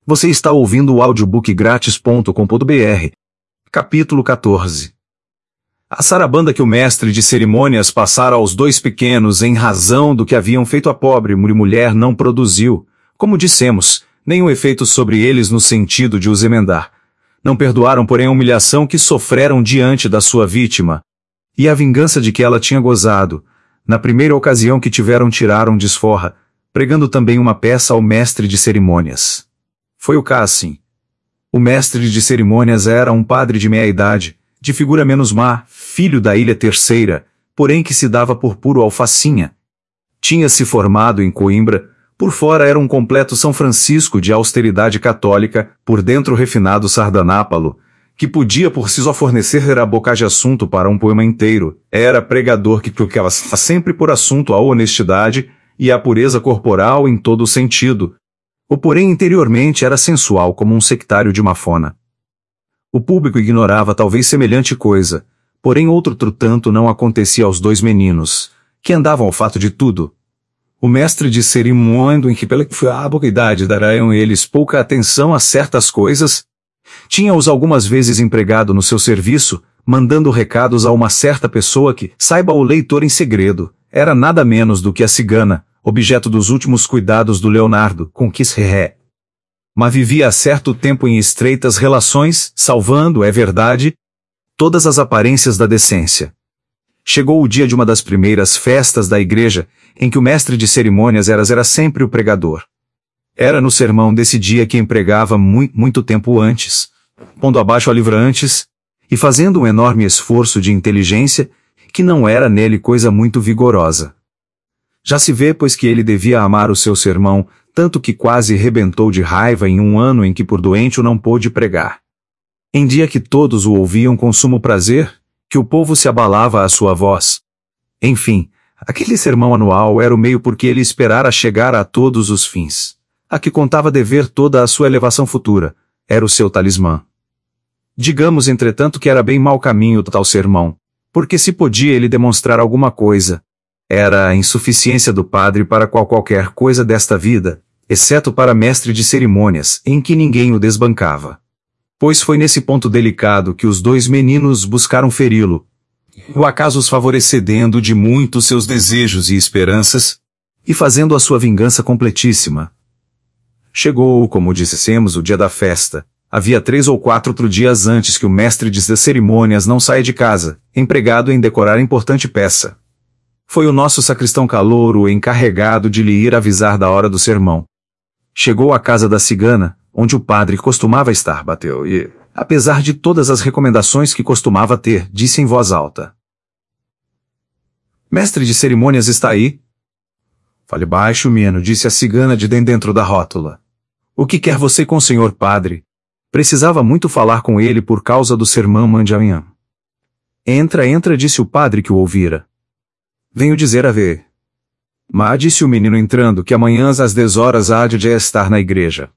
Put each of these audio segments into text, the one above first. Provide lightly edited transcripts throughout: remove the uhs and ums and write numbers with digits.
Você está ouvindo o audiobookgratis.com.br. Capítulo 14. A sarabanda que o mestre de cerimônias passara aos dois pequenos em razão do que haviam feito a pobre mulher não produziu, como dissemos, nenhum efeito sobre eles no sentido de os emendar. Não perdoaram, porém, a humilhação que sofreram diante da sua vítima, e a vingança de que ela tinha gozado. Na primeira ocasião que tiveram, tiraram desforra, pregando também uma peça ao mestre de cerimônias. Foi o caso assim. O mestre de cerimônias era um padre de meia-idade, de figura menos má, filho da Ilha Terceira, porém que se dava por puro alfacinha. Tinha-se formado em Coimbra, por fora era um completo São Francisco de austeridade católica, por dentro refinado sardanápalo, que podia por si só fornecer a boca de assunto para um poema inteiro. Era pregador que colocava sempre por assunto a honestidade e a pureza corporal em todo o sentido. O porém interiormente era sensual como um sectário de Mafona. O público ignorava talvez semelhante coisa, porém outro tanto não acontecia aos dois meninos, que andavam ao fato de tudo. O mestre de cerimônia, em que pela idade darão eles pouca atenção a certas coisas, tinha-os algumas vezes empregado no seu serviço, mandando recados a uma certa pessoa que, saiba o leitor em segredo, era nada menos do que a cigana, objeto dos últimos cuidados do Leonardo, com que se ré. Mas vivia há certo tempo em estreitas relações, salvando, é verdade, todas as aparências da decência. Chegou o dia de uma das primeiras festas da igreja, em que o mestre de cerimônias era sempre o pregador. Era no sermão desse dia que empregava muito tempo antes, pondo abaixo a livra antes, e fazendo um enorme esforço de inteligência, que não era nele coisa muito vigorosa. Já se vê, pois, que ele devia amar o seu sermão, tanto que quase rebentou de raiva em um ano em que por doente o não pôde pregar. Em dia que todos o ouviam com sumo prazer, que o povo se abalava à sua voz. Enfim, aquele sermão anual era o meio por que ele esperara chegar a todos os fins. A que contava dever toda a sua elevação futura, era o seu talismã. Digamos, entretanto, que era bem mau caminho tal sermão, porque se podia ele demonstrar alguma coisa, era a insuficiência do padre para qualquer coisa desta vida, exceto para mestre de cerimônias, em que ninguém o desbancava. Pois foi nesse ponto delicado que os dois meninos buscaram feri-lo, o acaso os favorecendo de muito seus desejos e esperanças, e fazendo a sua vingança completíssima. Chegou, como dissemos, o dia da festa. Havia 3 ou 4 dias antes que o mestre de cerimônias não saia de casa, empregado em decorar importante peça. Foi o nosso sacristão calouro o encarregado de lhe ir avisar da hora do sermão. Chegou à casa da cigana, onde o padre costumava estar, bateu e, apesar de todas as recomendações que costumava ter, disse em voz alta: "Mestre de cerimônias está aí?" "Fale baixo, menino", disse a cigana de dentro da rótula. "O que quer você com o senhor padre? Precisava muito falar com ele por causa do sermão de amanhã." Entra, disse o padre que o ouvira. "Venho dizer a ver." "Mas", disse o menino entrando, "que amanhã às 10 horas há de estar na igreja."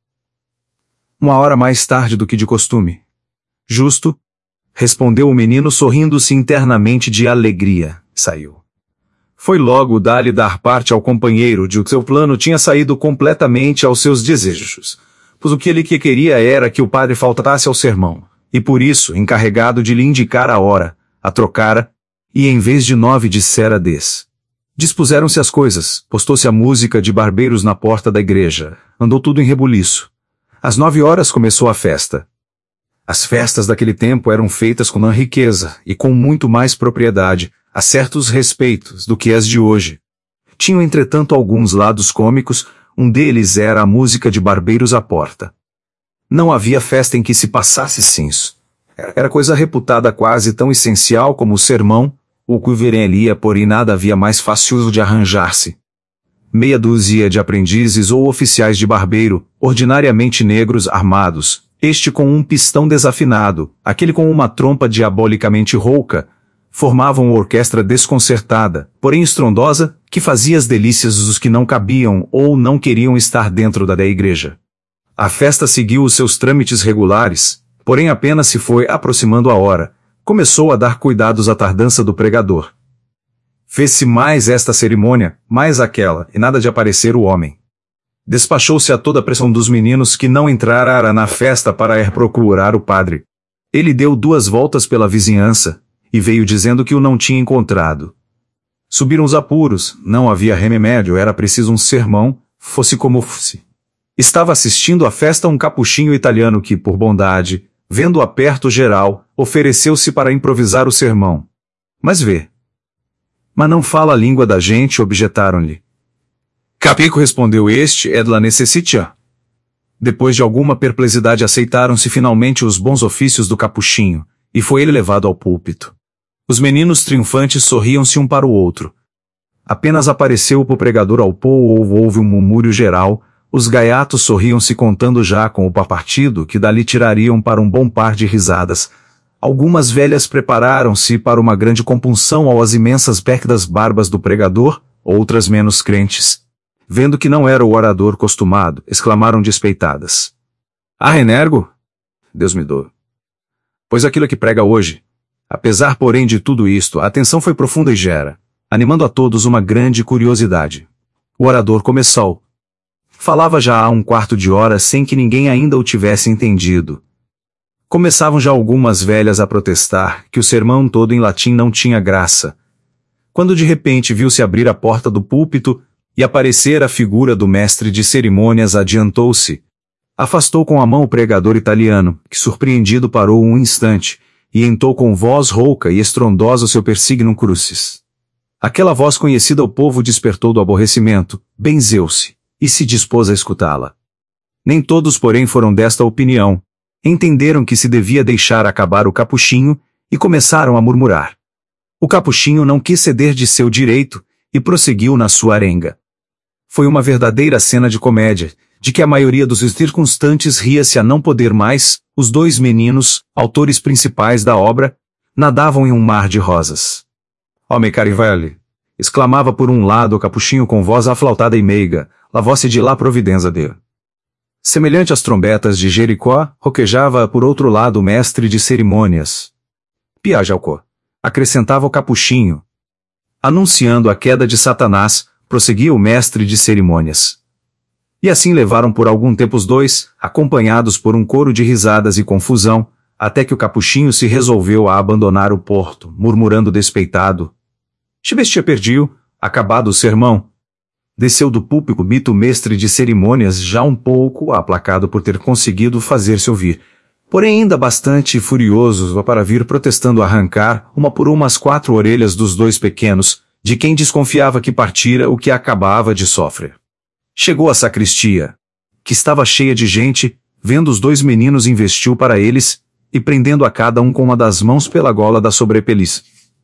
"Uma hora mais tarde do que de costume." "Justo", respondeu o menino sorrindo-se internamente de alegria. Saiu. Foi logo dar parte ao companheiro de o seu plano tinha saído completamente aos seus desejos, pois o que ele queria era que o padre faltasse ao sermão, e por isso, encarregado de lhe indicar a hora, a trocara, e em vez de 9 dissera 10. Dispuseram-se as coisas, postou-se a música de barbeiros na porta da igreja, andou tudo em rebuliço. Às 9 horas começou a festa. As festas daquele tempo eram feitas com riqueza e com muito mais propriedade, a certos respeitos, do que as de hoje. Tinham entretanto alguns lados cômicos, um deles era a música de barbeiros à porta. Não havia festa em que se passasse senso. Era coisa reputada quase tão essencial como o sermão, o que verelia porém nada havia mais fácil de arranjar-se. Meia dúzia de aprendizes ou oficiais de barbeiro, ordinariamente negros armados, este com um pistão desafinado, aquele com uma trompa diabolicamente rouca, formavam uma orquestra desconcertada, porém estrondosa, que fazia as delícias dos que não cabiam ou não queriam estar dentro da igreja. A festa seguiu os seus trâmites regulares, porém apenas se foi aproximando a hora, começou a dar cuidados à tardança do pregador. Fez-se mais esta cerimônia, mais aquela, e nada de aparecer o homem. Despachou-se a toda a pressão dos meninos que não entrara na festa para ir procurar o padre. Ele deu 2 voltas pela vizinhança, e veio dizendo que o não tinha encontrado. Subiram os apuros, não havia remédio, era preciso um sermão, fosse como fosse. Estava assistindo à festa um capuchinho italiano que, por bondade, vendo o aperto geral, ofereceu-se para improvisar o sermão. Mas não fala a língua da gente, objetaram-lhe. Capico, respondeu este, é de la necessitia. Depois de alguma perplexidade aceitaram-se finalmente os bons ofícios do capuchinho, e foi ele levado ao púlpito. Os meninos triunfantes sorriam-se um para o outro. Apenas apareceu o pregador ao povo, houve um murmúrio geral, os gaiatos sorriam-se contando já com o partido que dali tirariam para um bom par de risadas. Algumas velhas prepararam-se para uma grande compunção às imensas becas barbas do pregador, outras menos crentes. Vendo que não era o orador costumado, exclamaram despeitadas. Renergo? Deus me doa. Pois aquilo que prega hoje. Apesar, porém, de tudo isto, a atenção foi profunda e gera, animando a todos uma grande curiosidade. O orador começou. Falava já há 1/4 de hora sem que ninguém ainda o tivesse entendido. Começavam já algumas velhas a protestar que o sermão todo em latim não tinha graça. Quando de repente viu-se abrir a porta do púlpito e aparecer a figura do mestre de cerimônias, adiantou-se. Afastou com a mão o pregador italiano, que surpreendido parou um instante, e entou com voz rouca e estrondosa o seu persignum crucis. Aquela voz conhecida o povo despertou do aborrecimento, benzeu-se, e se dispôs a escutá-la. Nem todos, porém, foram desta opinião. Entenderam que se devia deixar acabar o capuchinho, e começaram a murmurar. O capuchinho não quis ceder de seu direito, e prosseguiu na sua arenga. Foi uma verdadeira cena de comédia, de que a maioria dos circunstantes ria-se a não poder mais. Os 2 meninos, autores principais da obra, nadavam em um mar de rosas. Homem carivelli! Exclamava por um lado o capuchinho com voz aflautada e meiga, la voce de la providenza de. Semelhante às trombetas de Jericó, roquejava por outro lado o mestre de cerimônias. Piajalco! Acrescentava o capuchinho. Anunciando a queda de Satanás, prosseguia o mestre de cerimônias. E assim levaram por algum tempo os 2, acompanhados por um coro de risadas e confusão, até que o capuchinho se resolveu a abandonar o porto, murmurando despeitado. Chibestia perdiu, acabado o sermão. Desceu do púlpito o mestre de cerimônias já um pouco aplacado por ter conseguido fazer-se ouvir, porém ainda bastante furioso para vir protestando arrancar uma por uma as 4 orelhas dos 2 pequenos, de quem desconfiava que partira o que acabava de sofrer. Chegou à sacristia, que estava cheia de gente, vendo os 2 meninos investiu para eles, e prendendo a cada um com uma das mãos pela gola da sobrepeliz.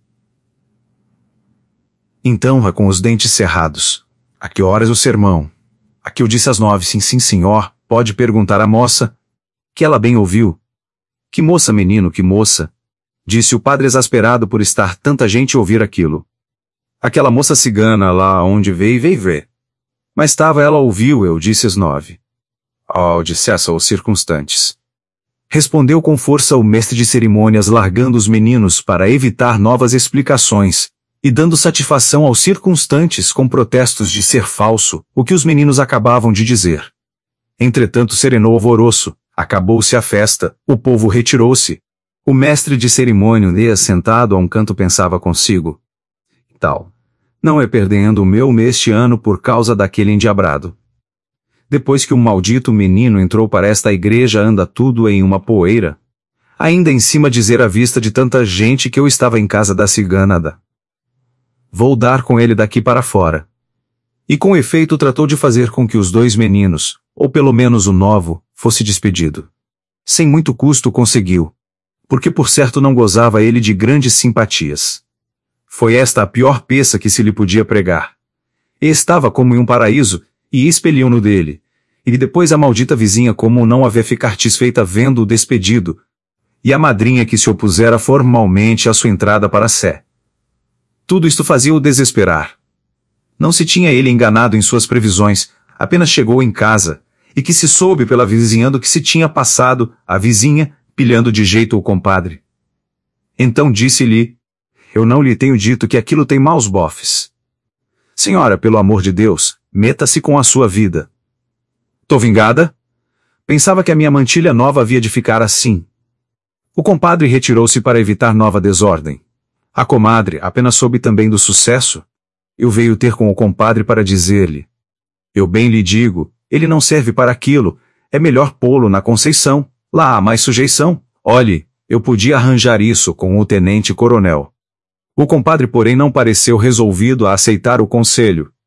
Então, com os dentes cerrados. A que horas o sermão? Aqui eu disse às 9, sim, senhor, pode perguntar à moça. Que ela bem ouviu. Que moça, menino, que moça? Disse o padre exasperado por estar tanta gente ouvir aquilo. Aquela moça cigana lá onde veio ver. Mas estava ela ouviu, eu disse às 9. Dissesse aos circunstantes. Respondeu com força o mestre de cerimônias, largando os meninos para evitar novas explicações, e dando satisfação aos circunstantes com protestos de ser falso, o que os meninos acabavam de dizer. Entretanto serenou o alvoroço, acabou-se a festa, o povo retirou-se. O mestre de cerimônia, sentado a um canto, pensava consigo. Tal. Não é perdendo o meu neste ano por causa daquele endiabrado. Depois que o maldito menino entrou para esta igreja anda tudo em uma poeira. Ainda em cima dizer à vista de tanta gente que eu estava em casa da ciganada. Vou dar com ele daqui para fora. E com efeito tratou de fazer com que os 2 meninos, ou pelo menos o novo, fosse despedido. Sem muito custo conseguiu. Porque por certo não gozava ele de grandes simpatias. Foi esta a pior peça que se lhe podia pregar. E estava como em um paraíso, e expeliam-no dele. E depois a maldita vizinha como não havia ficar satisfeita vendo-o despedido. E a madrinha que se opusera formalmente à sua entrada para Sé. Tudo isto fazia-o desesperar. Não se tinha ele enganado em suas previsões, apenas chegou em casa, e que se soube pela vizinhando que se tinha passado, a vizinha, pilhando de jeito o compadre. Então disse-lhe, eu não lhe tenho dito que aquilo tem maus bofes. Senhora, pelo amor de Deus, meta-se com a sua vida. Tô vingada? Pensava que a minha mantilha nova havia de ficar assim. O compadre retirou-se para evitar nova desordem. A comadre apenas soube também do sucesso. Eu veio ter com o compadre para dizer-lhe: eu bem lhe digo, ele não serve para aquilo, é melhor pô-lo na Conceição, lá há mais sujeição. Olhe, eu podia arranjar isso com o tenente-coronel. O compadre porém não pareceu resolvido a aceitar o conselho.